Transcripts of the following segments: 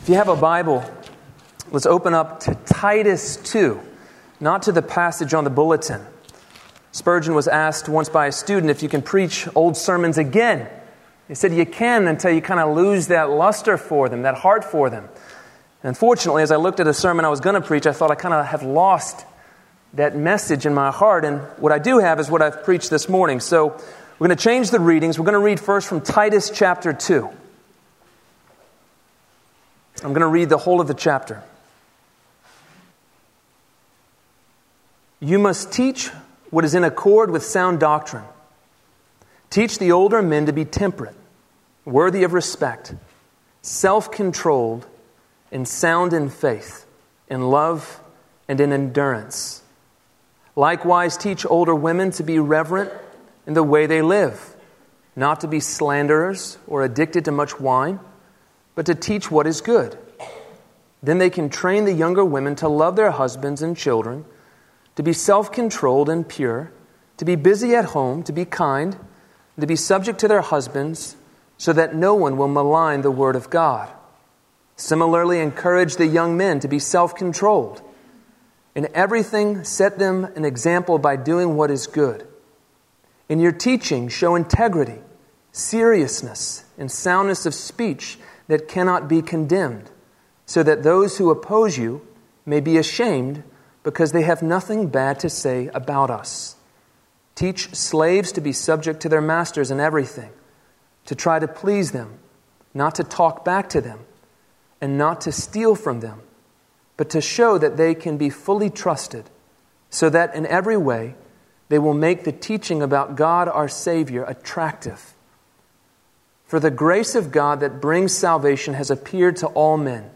If you have a Bible, let's open up to Titus 2, not to the passage on the bulletin. Spurgeon was asked once by a student if you can preach old sermons again. He said you can until you kind of lose that luster for them, that heart for them. And unfortunately, as I looked at a sermon I was going to preach, I thought I kind of have lost that message in my heart. And what I do have is what I've preached this morning. So we're going to change the readings. We're going to read first from Titus chapter 2. I'm going to read the whole of the chapter. You must teach what is in accord with sound doctrine. Teach the older men to be temperate, worthy of respect, self-controlled, and sound in faith, in love, and in endurance. Likewise, teach older women to be reverent in the way they live, not to be slanderers or addicted to much wine, but to teach what is good. Then they can train the younger women to love their husbands and children, to be self-controlled and pure, to be busy at home, to be kind, and to be subject to their husbands, so that no one will malign the word of God. Similarly, encourage the young men to be self-controlled. In everything, set them an example by doing what is good. In your teaching, show integrity, seriousness, and soundness of speech that cannot be condemned, so that those who oppose you may be ashamed because they have nothing bad to say about us. Teach slaves to be subject to their masters in everything, to try to please them, not to talk back to them, and not to steal from them, but to show that they can be fully trusted, so that in every way they will make the teaching about God our Savior attractive. For the grace of God that brings salvation has appeared to all men.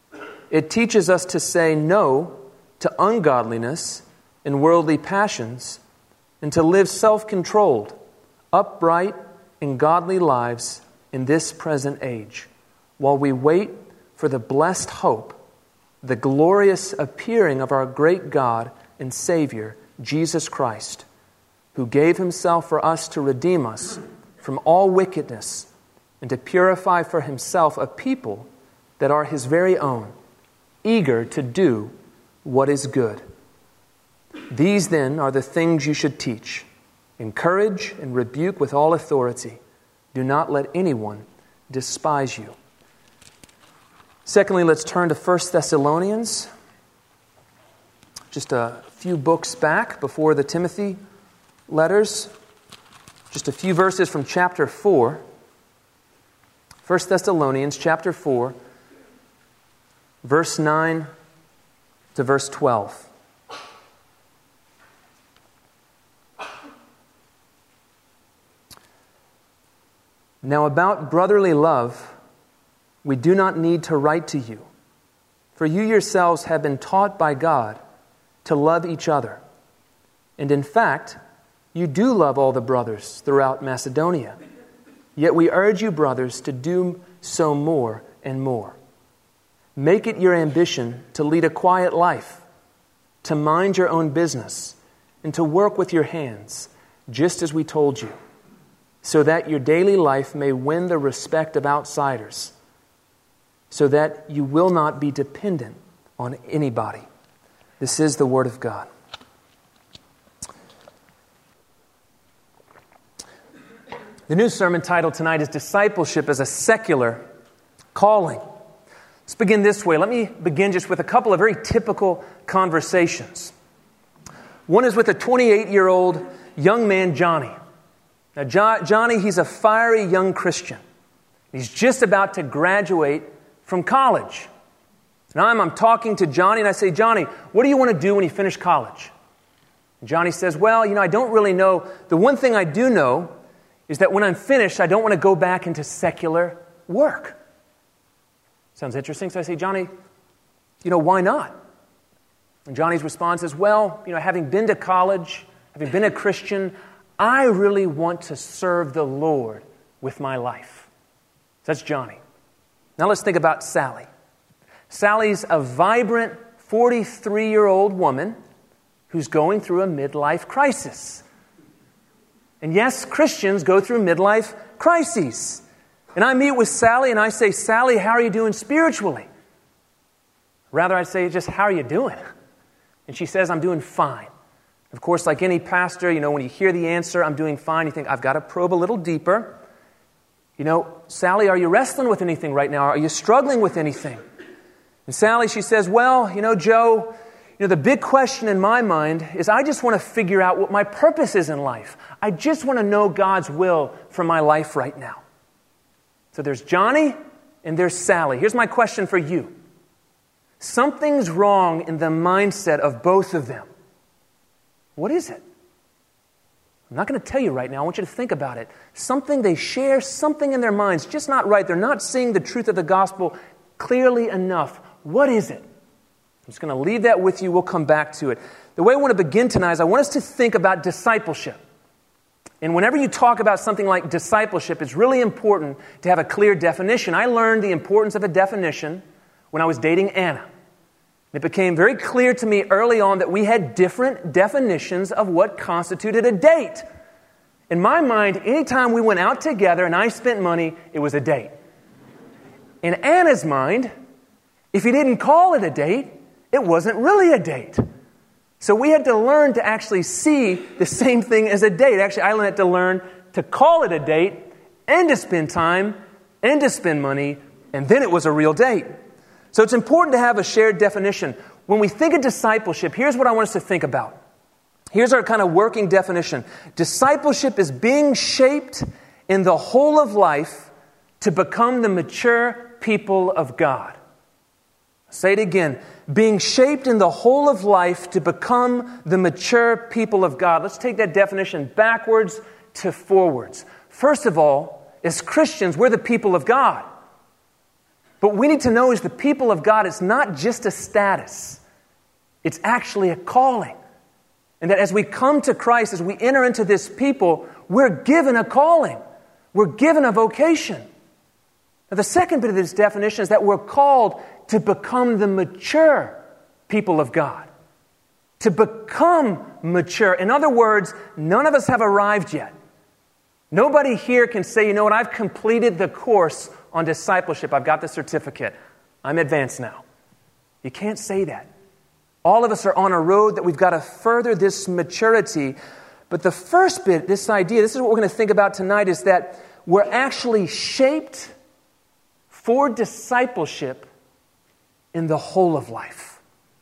It teaches us to say no to ungodliness and worldly passions, and to live self-controlled, upright, and godly lives in this present age, while we wait for the blessed hope, the glorious appearing of our great God and Savior, Jesus Christ, who gave Himself for us to redeem us from all wickedness and to purify for Himself a people that are His very own, eager to do what is good. These then are the things you should teach. Encourage and rebuke with all authority. Do not let anyone despise you. Secondly, let's turn to 1 Thessalonians. Just a few books back before the Timothy letters. Just a few verses from chapter 4. 1 Thessalonians chapter 4, verse 9 to verse 12. Now about brotherly love, we do not need to write to you, for you yourselves have been taught by God to love each other. And in fact, you do love all the brothers throughout Macedonia. Yet we urge you, brothers, to do so more and more. Make it your ambition to lead a quiet life, to mind your own business, and to work with your hands, just as we told you, so that your daily life may win the respect of outsiders, so that you will not be dependent on anybody. This is the Word of God. The new sermon title tonight is Discipleship as a Secular Calling. Let's begin this way. Let me begin just with a couple of very typical conversations. One is with a 28-year-old young man, Johnny. Now, Johnny, he's a fiery young Christian. He's just about to graduate from college. Now I'm talking to Johnny and I say, Johnny, what do you want to do when you finish college? And Johnny says, well, I don't really know. The one thing I do know is that when I'm finished, I don't want to go back into secular work. Sounds interesting. So I say, Johnny, why not? And Johnny's response is, well, having been to college, having been a Christian, I really want to serve the Lord with my life. So that's Johnny. Now let's think about Sally. Sally's a vibrant 43-year-old woman who's going through a midlife crisis. And yes, Christians go through midlife crises. And I meet with Sally and I say, Sally, how are you doing spiritually? Rather, I'd say just, how are you doing? And she says, I'm doing fine. Of course, like any pastor, when you hear the answer, I'm doing fine, you think, I've got to probe a little deeper. Sally, are you wrestling with anything right now? Are you struggling with anything? And Sally, she says, well, Joe, the big question in my mind is I just want to figure out what my purpose is in life. I just want to know God's will for my life right now. So there's Johnny and there's Sally. Here's my question for you. Something's wrong in the mindset of both of them. What is it? I'm not going to tell you right now. I want you to think about it. Something they share, something in their minds, just not right. They're not seeing the truth of the gospel clearly enough. What is it? I'm just going to leave that with you. We'll come back to it. The way I want to begin tonight is I want us to think about discipleship. And whenever you talk about something like discipleship, it's really important to have a clear definition. I learned the importance of a definition when I was dating Anna. It became very clear to me early on that we had different definitions of what constituted a date. In my mind, anytime we went out together and I spent money, it was a date. In Anna's mind, if you didn't call it a date, it wasn't really a date. So we had to learn to actually see the same thing as a date. Actually, I had to learn to call it a date and to spend time and to spend money, and then it was a real date. So it's important to have a shared definition. When we think of discipleship, here's what I want us to think about. Here's our kind of working definition. Discipleship is being shaped in the whole of life to become the mature people of God. I'll say it again. Being shaped in the whole of life to become the mature people of God. Let's take that definition backwards to forwards. First of all, as Christians, we're the people of God. But what we need to know is the people of God is not just a status. It's actually a calling. And that as we come to Christ, as we enter into this people, we're given a calling. We're given a vocation. Now, the second bit of this definition is that we're called to become the mature people of God. To become mature. In other words, none of us have arrived yet. Nobody here can say, you know what, I've completed the course on discipleship. I've got the certificate. I'm advanced now. You can't say that. All of us are on a road that we've got to further this maturity. But the first bit, this idea, this is what we're going to think about tonight, is that we're actually shaped for discipleship in the whole of life.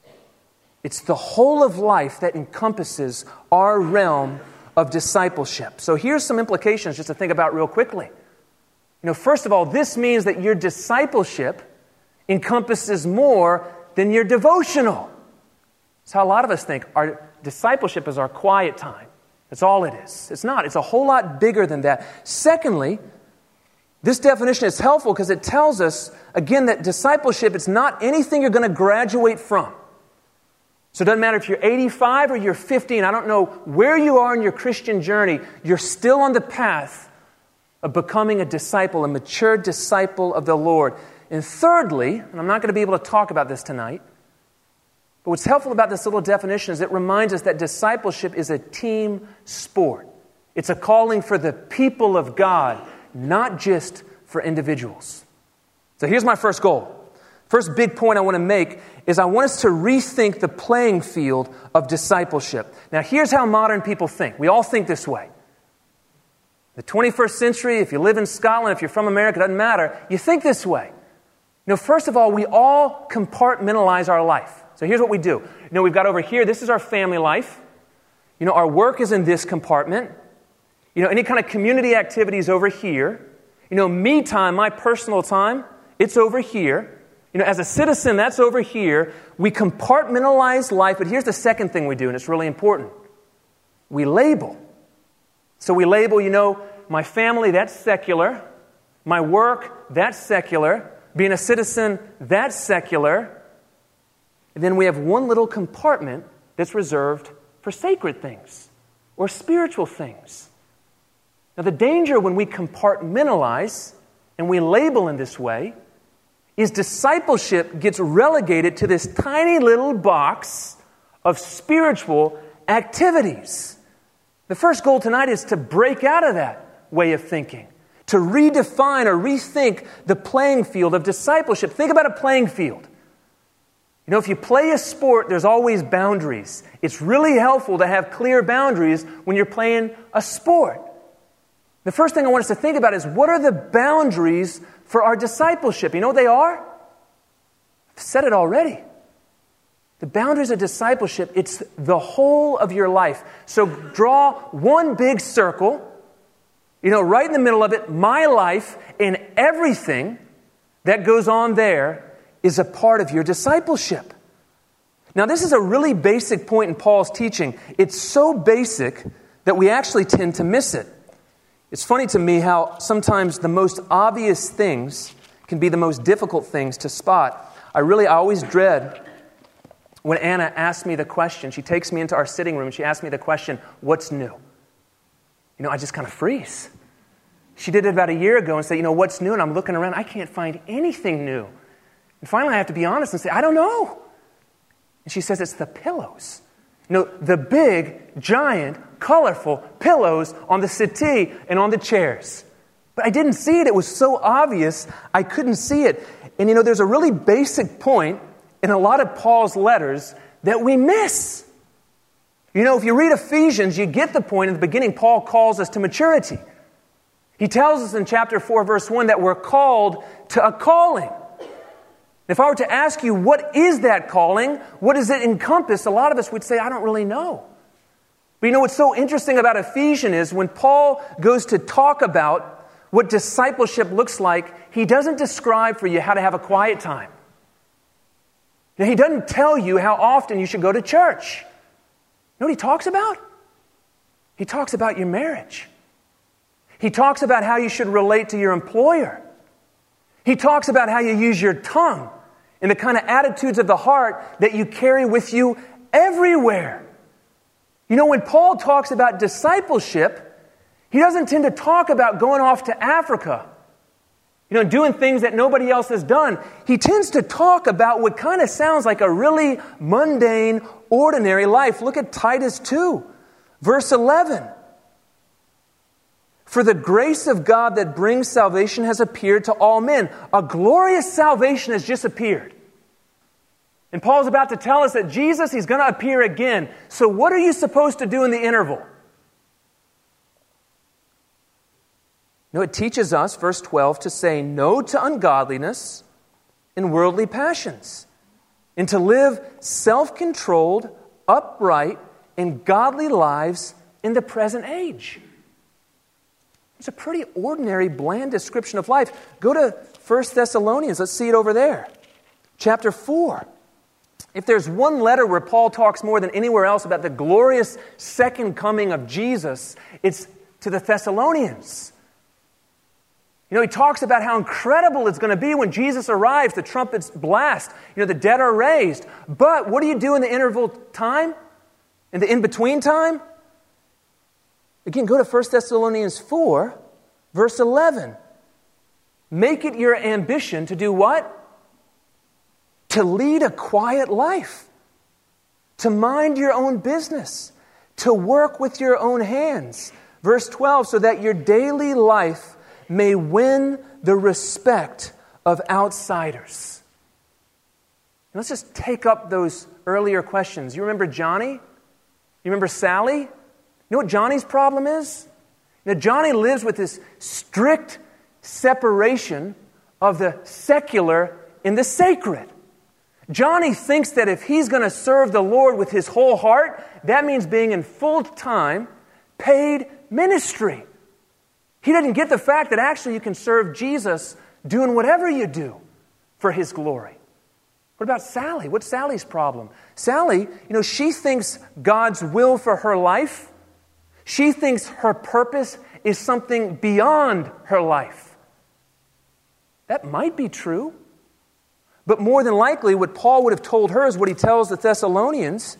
It's the whole of life that encompasses our realm of discipleship. So here's some implications just to think about real quickly. First of all, this means that your discipleship encompasses more than your devotional. That's how a lot of us think. Our discipleship is our quiet time. That's all it is. It's not. It's a whole lot bigger than that. Secondly, this definition is helpful because it tells us, again, that discipleship is not anything you're going to graduate from. So it doesn't matter if you're 85 or you're 15. I don't know where you are in your Christian journey. You're still on the path of becoming a disciple, a mature disciple of the Lord. And thirdly, and I'm not going to be able to talk about this tonight, but what's helpful about this little definition is it reminds us that discipleship is a team sport. It's a calling for the people of God, not just for individuals. So here's my first goal. First big point I want to make is I want us to rethink the playing field of discipleship. Now here's how modern people think. We all think this way. The 21st century, if you live in Scotland, if you're from America, it doesn't matter. You think this way. First of all, we all compartmentalize our life. So here's what we do. We've got over here, this is our family life. Our work is in this compartment. Any kind of community activities over here. Me time, my personal time, it's over here. As a citizen, that's over here. We compartmentalize life, but here's the second thing we do, and it's really important. We label. So we label, my family, that's secular. My work, that's secular. Being a citizen, that's secular. And then we have one little compartment that's reserved for sacred things or spiritual things. Now, the danger when we compartmentalize and we label in this way is discipleship gets relegated to this tiny little box of spiritual activities. The first goal tonight is to break out of that way of thinking, to redefine or rethink the playing field of discipleship. Think about a playing field. You know, if you play a sport, there's always boundaries. It's really helpful to have clear boundaries when you're playing a sport. The first thing I want us to think about is, what are the boundaries for our discipleship? You know what they are? I've said it already. The boundaries of discipleship, it's the whole of your life. So draw one big circle, right in the middle of it, my life, and everything that goes on there is a part of your discipleship. Now, this is a really basic point in Paul's teaching. It's so basic that we actually tend to miss it. It's funny to me how sometimes the most obvious things can be the most difficult things to spot. I always dread when Anna asks me the question. She takes me into our sitting room and she asks me the question, what's new? I just kind of freeze. She did it about a year ago and said, what's new? And I'm looking around, I can't find anything new. And finally I have to be honest and say, I don't know. And she says, it's the pillows. The big, giant, colorful pillows on the settee and on the chairs. But I didn't see it. It was so obvious, I couldn't see it. And there's a really basic point in a lot of Paul's letters that we miss. If you read Ephesians, you get the point in the beginning. Paul calls us to maturity. He tells us in chapter 4, verse 1, that we're called to a calling. If I were to ask you, what is that calling? What does it encompass? A lot of us would say, I don't really know. But what's so interesting about Ephesians is when Paul goes to talk about what discipleship looks like, he doesn't describe for you how to have a quiet time. He doesn't tell you how often you should go to church. You know what he talks about? He talks about your marriage. He talks about how you should relate to your employer. He talks about how you use your tongue and the kind of attitudes of the heart that you carry with you everywhere. When Paul talks about discipleship, he doesn't tend to talk about going off to Africa, doing things that nobody else has done. He tends to talk about what kind of sounds like a really mundane, ordinary life. Look at Titus 2, verse 11. For the grace of God that brings salvation has appeared to all men. A glorious salvation has just appeared. And Paul's about to tell us that Jesus, He's going to appear again. So what are you supposed to do in the interval? It teaches us, verse 12, to say no to ungodliness and worldly passions, and to live self-controlled, upright, and godly lives in the present age. It's a pretty ordinary, bland description of life. Go to 1 Thessalonians. Let's see it over there. Chapter 4. If there's one letter where Paul talks more than anywhere else about the glorious second coming of Jesus, it's to the Thessalonians. He talks about how incredible it's going to be when Jesus arrives, the trumpets blast, the dead are raised. But what do you do in the interval time? In the in-between time? Again, go to 1 Thessalonians 4, verse 11. Make it your ambition to do what? To lead a quiet life. To mind your own business. To work with your own hands. Verse 12, so that your daily life may win the respect of outsiders. And let's just take up those earlier questions. You remember Johnny? You remember Sally? You know what Johnny's problem is? Johnny lives with this strict separation of the secular and the sacred. Johnny thinks that if he's going to serve the Lord with his whole heart, that means being in full-time, paid ministry. He doesn't get the fact that actually you can serve Jesus doing whatever you do for His glory. What about Sally? What's Sally's problem? Sally, she thinks God's will for her life, she thinks her purpose is something beyond her life. That might be true. But more than likely, what Paul would have told her is what he tells the Thessalonians.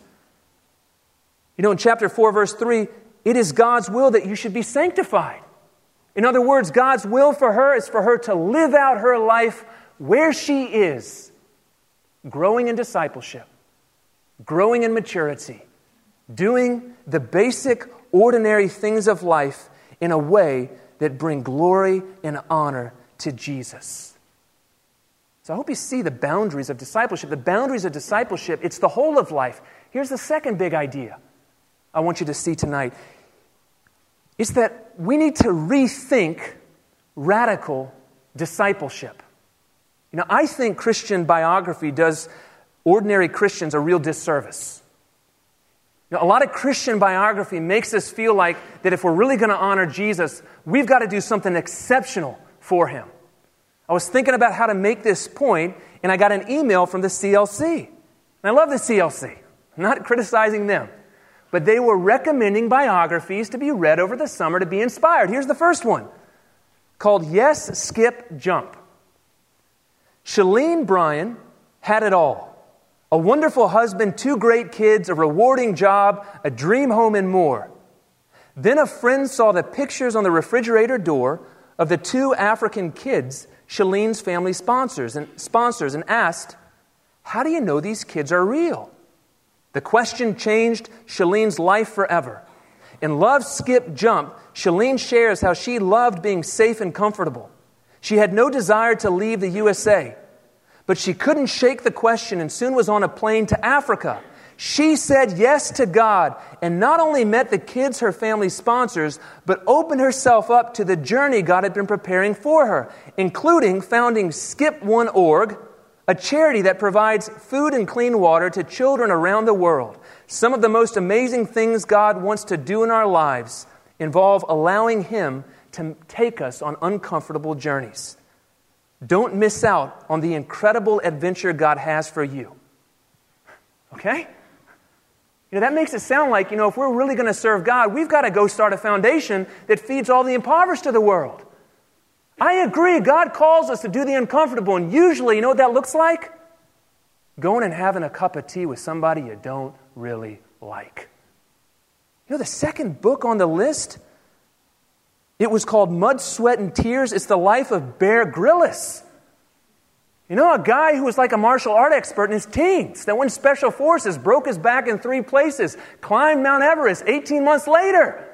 In chapter 4, verse 3, it is God's will that you should be sanctified. In other words, God's will for her is for her to live out her life where she is, growing in discipleship, growing in maturity, doing the basic, ordinary things of life in a way that bring glory and honor to Jesus. So I hope you see the boundaries of discipleship. The boundaries of discipleship, it's the whole of life. Here's the second big idea I want you to see tonight. It's that we need to rethink radical discipleship. You know, I think Christian biography does ordinary Christians a real disservice. You know, a lot of Christian biography makes us feel like that if we're really going to honor Jesus, we've got to do something exceptional for him. I was thinking about how to make this point, and I got an email from the CLC. And I love the CLC. I'm not criticizing them. But they were recommending biographies to be read over the summer to be inspired. Here's the first one, called Yes, Skip, Jump. Shalene Bryan had it all. A wonderful husband, 2 great kids, a rewarding job, a dream home, and more. Then a friend saw the pictures on the refrigerator door of the 2 African kids Shalene's family sponsors and asked, "How do you know these kids are real?" The question changed Shalene's life forever. In Love, Skip, Jump, Shalene shares how she loved being safe and comfortable. She had no desire to leave the USA, but she couldn't shake the question and soon was on a plane to Africa. She said yes to God and not only met the kids her family sponsors, but opened herself up to the journey God had been preparing for her, including founding Skip One Org, a charity that provides food and clean water to children around the world. Some of the most amazing things God wants to do in our lives involve allowing Him to take us on uncomfortable journeys. Don't miss out on the incredible adventure God has for you. Okay? You know, that makes it sound like, if we're really going to serve God, we've got to go start a foundation that feeds all the impoverished of the world. I agree, God calls us to do the uncomfortable, and usually, you know what that looks like? Going and having a cup of tea with somebody you don't really like. You know, the second book on the list, it was called Mud, Sweat, and Tears. It's the life of Bear Grylls. You know, a guy who was like a martial art expert in his teens, that went Special Forces, broke his back in 3 places, climbed Mount Everest 18 months later.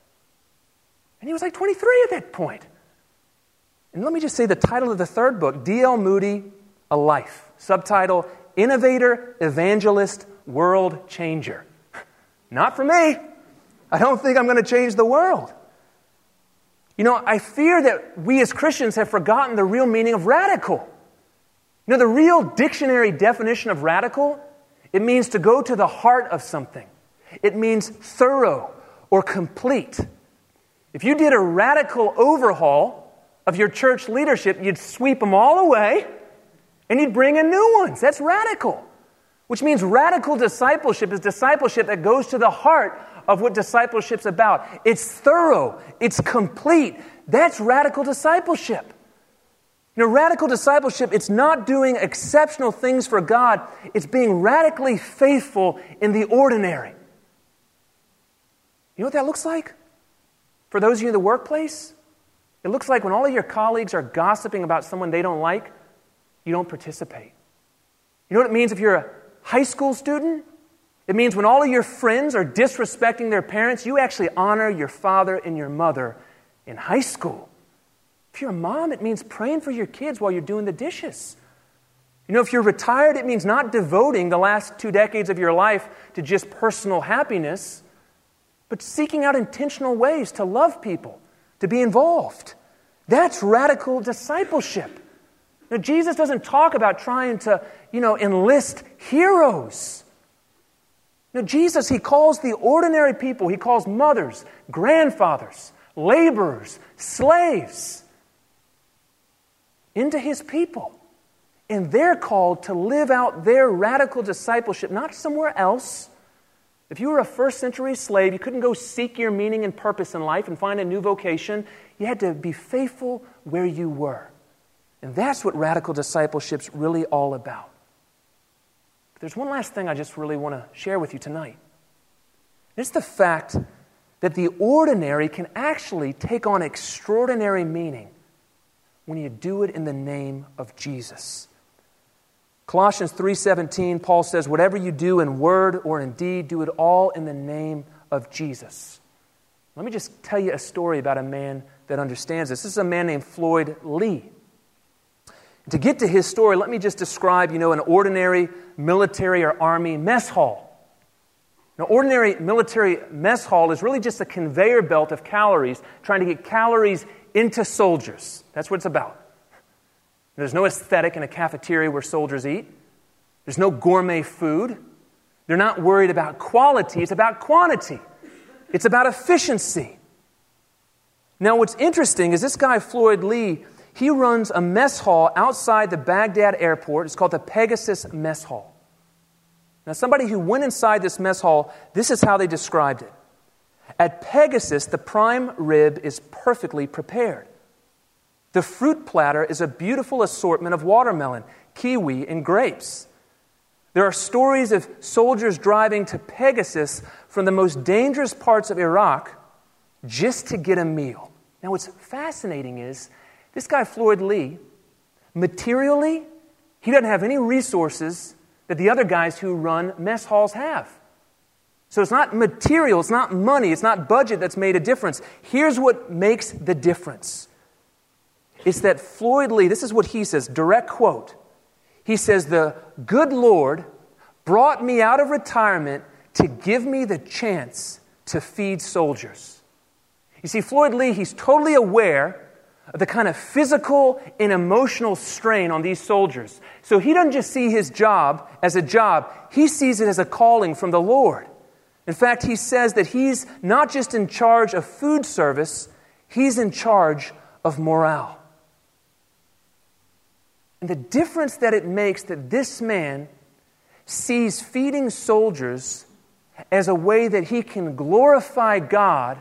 And he was like 23 at that point. And let me just say the title of the third book, D.L. Moody, A Life. Subtitle, Innovator, Evangelist, World Changer. Not for me. I don't think I'm going to change the world. You know, I fear that we as Christians have forgotten the real meaning of radical. You know, the real dictionary definition of radical, it means to go to the heart of something. It means thorough or complete. If you did a radical overhaul of your church leadership, you'd sweep them all away and you'd bring in new ones. That's radical. Which means radical discipleship is discipleship that goes to the heart of what discipleship's about. It's thorough. It's complete. That's radical discipleship. You know, radical discipleship, it's not doing exceptional things for God. It's being radically faithful in the ordinary. You know what that looks like? For those of you in the workplace, it looks like when all of your colleagues are gossiping about someone they don't like, you don't participate. You know what it means if you're a high school student? It means when all of your friends are disrespecting their parents, you actually honor your father and your mother in high school. If you're a mom, it means praying for your kids while you're doing the dishes. You know, if you're retired, it means not devoting the last 2 decades of your life to just personal happiness, but seeking out intentional ways to love people, to be involved. That's radical discipleship. Now, Jesus doesn't talk about trying to, enlist heroes. Now, Jesus, He calls the ordinary people, He calls mothers, grandfathers, laborers, slaves, into His people. And they're called to live out their radical discipleship, not somewhere else. If you were a first century slave, you couldn't go seek your meaning and purpose in life and find a new vocation. You had to be faithful where you were. And that's what radical discipleship's really all about. But there's one last thing I just really want to share with you tonight. It's the fact that the ordinary can actually take on extraordinary meaning when you do it in the name of Jesus. Colossians 3:17, Paul says, whatever you do in word or in deed, do it all in the name of Jesus. Let me just tell you a story about a man that understands this. This is a man named Floyd Lee. To get to his story, let me just describe, an ordinary military or army mess hall. An ordinary military mess hall is really just a conveyor belt of calories, trying to get calories into soldiers. That's what it's about. There's no aesthetic in a cafeteria where soldiers eat. There's no gourmet food. They're not worried about quality. It's about quantity. It's about efficiency. Now, what's interesting is this guy, Floyd Lee, he runs a mess hall outside the Baghdad airport. It's called the Pegasus Mess Hall. Now, somebody who went inside this mess hall, this is how they described it. At Pegasus, the prime rib is perfectly prepared. The fruit platter is a beautiful assortment of watermelon, kiwi, and grapes. There are stories of soldiers driving to Pegasus from the most dangerous parts of Iraq just to get a meal. Now, what's fascinating is this guy, Floyd Lee, materially, he doesn't have any resources that the other guys who run mess halls have. So it's not material, it's not money, it's not budget that's made a difference. Here's what makes the difference. It's that Floyd Lee, this is what he says, direct quote. He says, "The good Lord brought me out of retirement to give me the chance to feed soldiers." You see, Floyd Lee, he's totally aware of the kind of physical and emotional strain on these soldiers. So he doesn't just see his job as a job, he sees it as a calling from the Lord. In fact, he says that he's not just in charge of food service, he's in charge of morale. And the difference that it makes that this man sees feeding soldiers as a way that he can glorify God,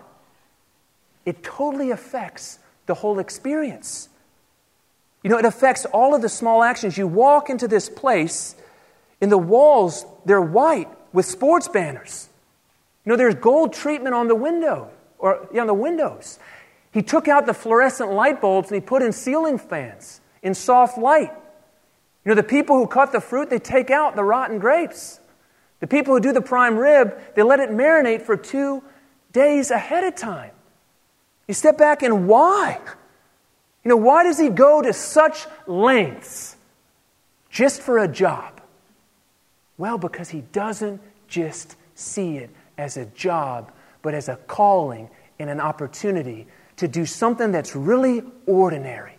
it totally affects the whole experience. It affects all of the small actions. You walk into this place, and the walls, they're white with sports banners. There's gold treatment on the window, on the windows. He took out the fluorescent light bulbs and he put in ceiling fans in soft light. The people who cut the fruit, they take out the rotten grapes. The people who do the prime rib, they let it marinate for 2 days ahead of time. You step back and why? Why does he go to such lengths just for a job? Well, because he doesn't just see it as a job, but as a calling and an opportunity to do something that's really ordinary.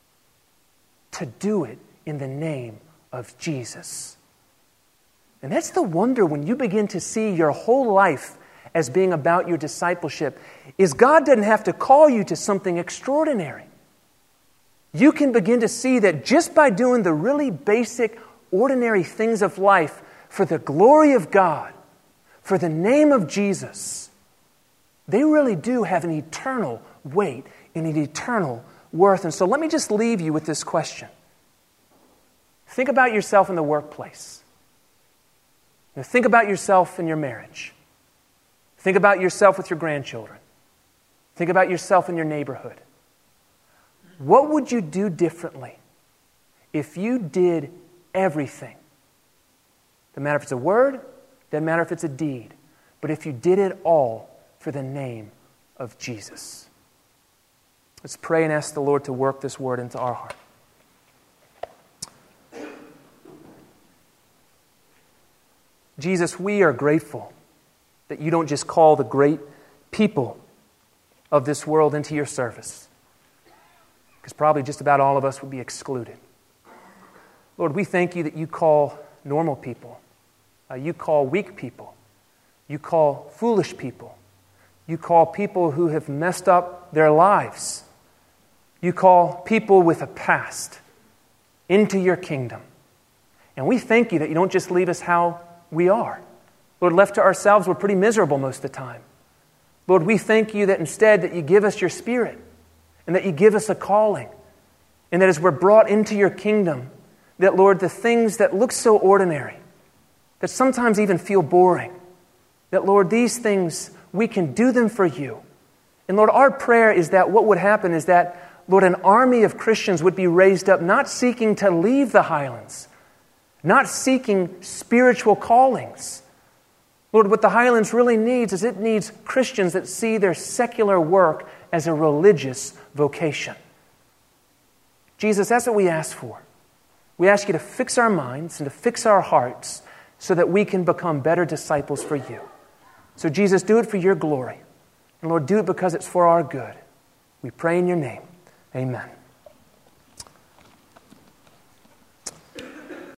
To do it in the name of Jesus. And that's the wonder when you begin to see your whole life as being about your discipleship, is God doesn't have to call you to something extraordinary. You can begin to see that just by doing the really basic, ordinary things of life for the glory of God, for the name of Jesus, they really do have an eternal weight and an eternal worth. And so let me just leave you with this question. Think about yourself in the workplace. Think about yourself in your marriage. Think about yourself with your grandchildren. Think about yourself in your neighborhood. What would you do differently if you did everything? Doesn't matter if it's a word, doesn't matter if it's a deed, but if you did it all for the name of Jesus. Let's pray and ask the Lord to work this word into our heart. Jesus, we are grateful that you don't just call the great people of this world into your service, because probably just about all of us would be excluded. Lord, we thank you that you call normal people, you call weak people, you call foolish people, you call people who have messed up their lives, you call people with a past into your kingdom. And we thank you that you don't just leave us how we are. Lord, left to ourselves, we're pretty miserable most of the time. Lord, we thank you that instead that you give us your Spirit and that you give us a calling, and that as we're brought into your kingdom, that, Lord, the things that look so ordinary, that sometimes even feel boring, that, Lord, these things, we can do them for you. And Lord, our prayer is that what would happen is that, Lord, an army of Christians would be raised up, not seeking to leave the Highlands, not seeking spiritual callings. Lord, what the Highlands really needs is it needs Christians that see their secular work as a religious vocation. Jesus, that's what we ask for. We ask you to fix our minds and to fix our hearts so that we can become better disciples for you. So Jesus, do it for your glory. And Lord, do it because it's for our good. We pray in your name. Amen.